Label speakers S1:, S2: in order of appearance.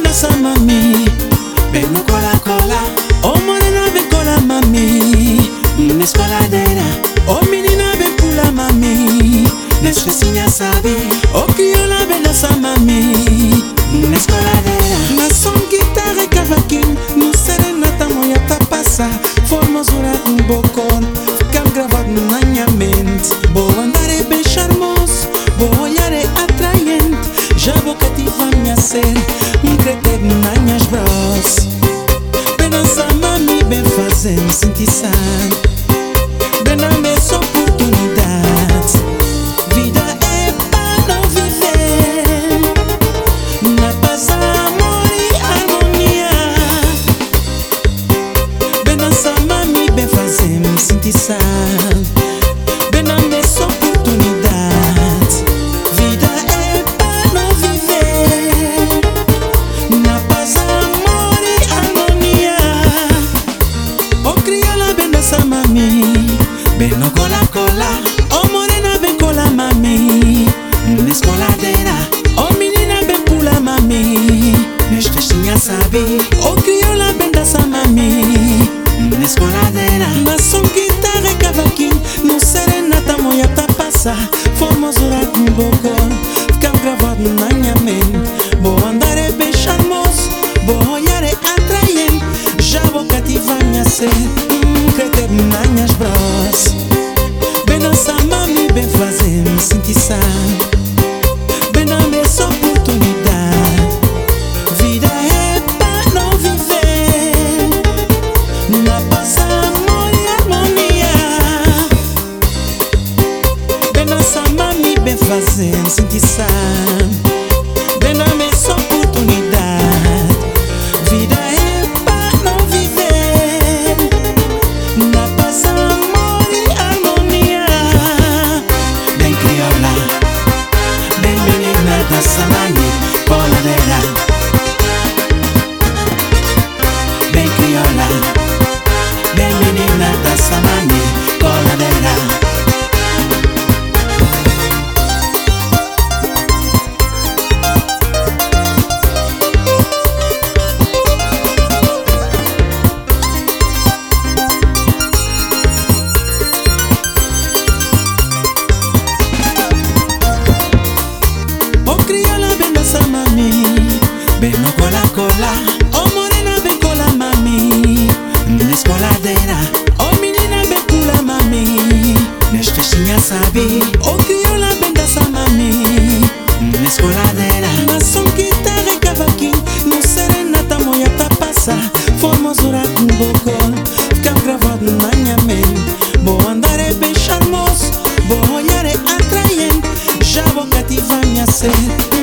S1: benasa mami, beno cola cola. O morena ben cola mami, nescoladera. O menina ben pula mami, nesfesinya sabe. O criola benasa mami, nescoladera. Na son guitarra cavaquinho, no serenata moia tapassa. Formosura bocon, ficam gravado na minha mente. Boa andar é bem charmoso, boa olhar é atraente. Já vou cativar minha ser, cretero nas minhas bros. Bem dançar mami, bem fazer me sentir sã. Bem dar-me essa oportunidade. Vida é para não viver na paz, amor e harmonia. Bem dançar mami, bem fazer me sentir sã. Bem dar-me essa oportunidade. Vida é para não viver na paz, amor e harmonia. O crioula bem dançar mami, bem no cola cola. O morena bem cola mami, nescoladeira. O menina bem pula mami, nesfechinha sabe. O crioula bem dançar mami, nescoladeira. Na som guitarra e cavaquinho, no serenata moia tapassa. Formosura com bocon, ficam gravado na minha mente. Boa andar é bem charmoso, boa olhar é atraente. Já vou cativar minha ser, cretero nas minhas bros. Bem dançar mami, bem fazer me sentir sã. Bem dar-me essa oportunidade. Vida é para não viver na paz, amor e harmonia. Bem dançar mami, bem fazer me sentir sã. Bem dar-me essa oportunidade. Vida é para não viver na paz, amor e harmonia. Bem crioula, bem menina da samani, coladeira. Bem crioula, bem menina da samani, coladeira. O crioula bem dançar mami, bem no cola cola. O morena bem cola mami, nescoladeira. O menina bem pula mami, nesfechinha sabe. O crioula bem dançar mami, nescoladeira. Na som guitarra e cavaquinho, no serenata moia tapassa. Formosura com bocon, ficam gravado na minha mente. Boa andar é bem charmoso, boa olhar é atraente. Já vou cativar minha ser,